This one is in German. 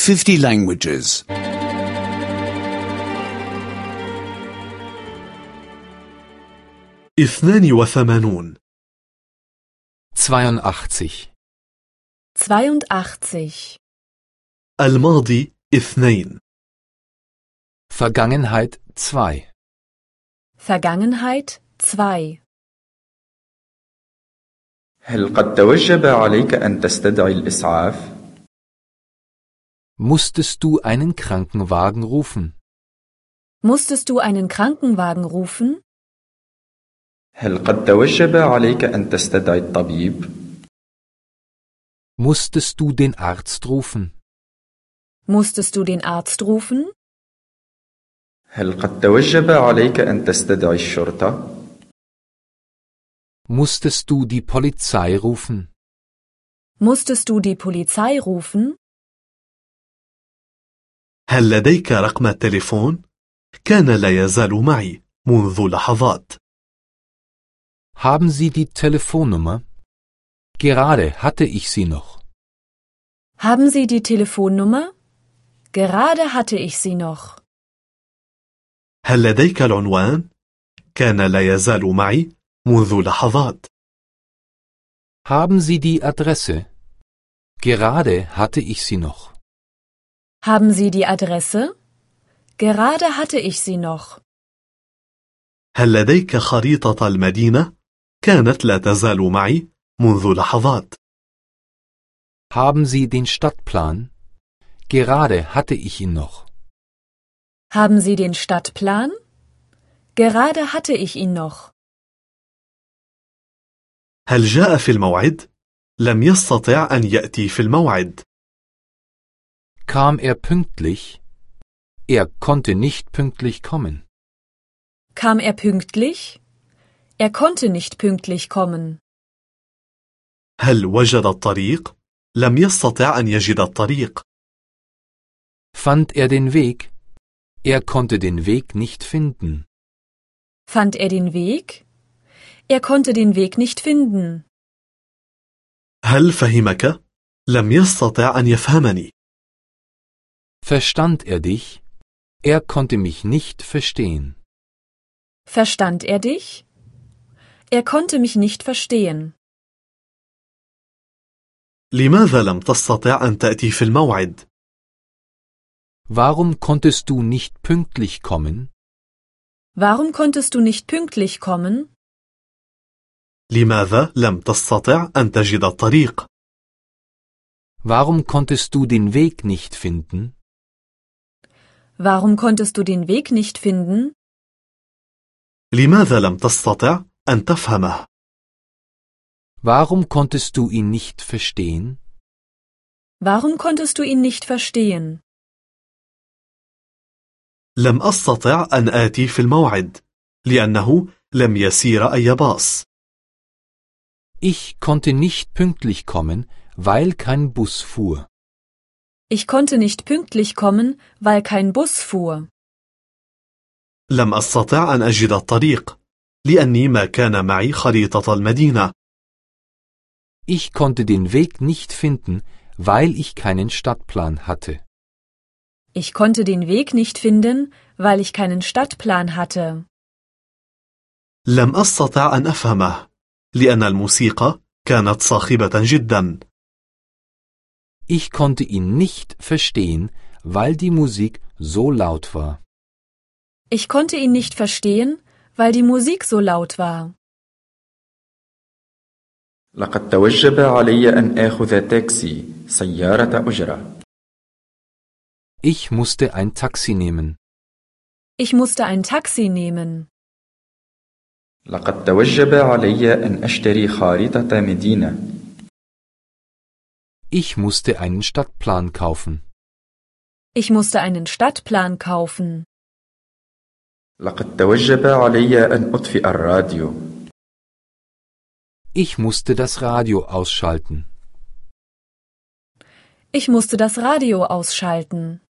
50 languages. 82 82. 82. الماضي 2 Vergangenheit 2. Vergangenheit 2. هل قد توجب عليك أن تستدعي الإسعاف؟ Musstest du einen Krankenwagen rufen? Musstest du einen Krankenwagen rufen? هل قد توجب عليك أن تستدعي الطبيب؟ Musstest du den Arzt rufen? Musstest du den Arzt rufen? هل قد توجب عليك أن تستدعي الشرطة؟ Musstest du die Polizei rufen? Musstest du die Polizei rufen? هل لديك رقم التليفون؟ كان لا يزال معي منذ لحظات. Haben Sie die Telefonnummer? Gerade hatte ich sie noch. Haben Sie die Telefonnummer? Gerade hatte ich sie noch. هل لديك العنوان؟ كان لا يزال معي منذ لحظات. Haben Sie die Adresse? Gerade hatte ich sie noch. Haben Sie die Adresse? Gerade hatte ich sie noch. هل لديك خريطة المدينة؟ كانت لا تزال معي منذ لحظات. Haben Sie den Stadtplan? Gerade hatte ich ihn noch. Haben Sie den Stadtplan? Gerade hatte ich ihn noch. هل جاء في الموعد؟ لم يستطع أن يأتي في الموعد. Kam er pünktlich? Er konnte nicht pünktlich kommen. Kam er pünktlich? Er konnte nicht pünktlich kommen. هل وجد الطريق؟ لم يستطع أن يجد الطريق. Fand er den Weg? Er konnte den Weg nicht finden. Fand er den Weg? Er konnte den Weg nicht finden. هل فهمك؟ لم يستطع أن يفهمني. Verstand er dich? Er konnte mich nicht verstehen. Verstand er dich? Er konnte mich nicht verstehen. لماذا لم تستطع أن تأتي في الموعد؟ Warum konntest du nicht pünktlich kommen? Warum konntest du nicht pünktlich kommen? لماذا لم تستطع أن تجد الطريق؟ Warum konntest du den Weg nicht finden? Warum konntest du den Weg nicht finden? لماذا لم تستطع أن تفهمه؟ Warum konntest du ihn nicht verstehen? Warum konntest du ihn nicht verstehen? لم أستطع أن آتي في الموعد لأنه لم يسير أي باص. Ich konnte nicht pünktlich kommen, weil kein Bus fuhr. Ich konnte nicht pünktlich kommen, weil kein Bus fuhr. لم أستطع أن أجد الطريق لأني ما كان معي خريطة المدينة. Ich konnte den Weg nicht finden, weil ich keinen Stadtplan hatte. Ich konnte den Weg nicht finden, weil ich keinen Stadtplan hatte. لم أستطع أن أفهمه لأن الموسيقى كانت صاخبة جدا. Ich konnte ihn nicht verstehen, weil die Musik so laut war. Ich konnte ihn nicht verstehen, weil die Musik so laut war. لقد توجب علي أن آخذ تاكسي سيارة أجرة. Ich musste ein Taxi nehmen. Ich musste ein Taxi nehmen. لقد توجب علي أن أشتري خارطة مدينة. Ich musste einen Stadtplan kaufen. Ich musste einen Stadtplan kaufen. لقد توجب علي أن أطفئ الراديو. Ich musste das Radio ausschalten. Ich musste das Radio ausschalten.